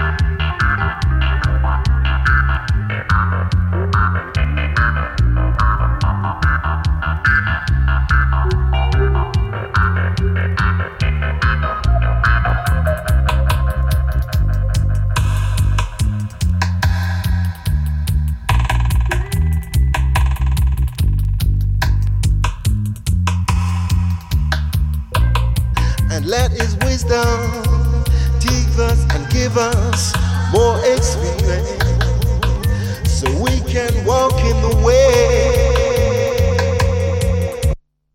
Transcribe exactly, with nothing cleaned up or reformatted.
And let His wisdom teach us and give us more experience so we can walk in the way.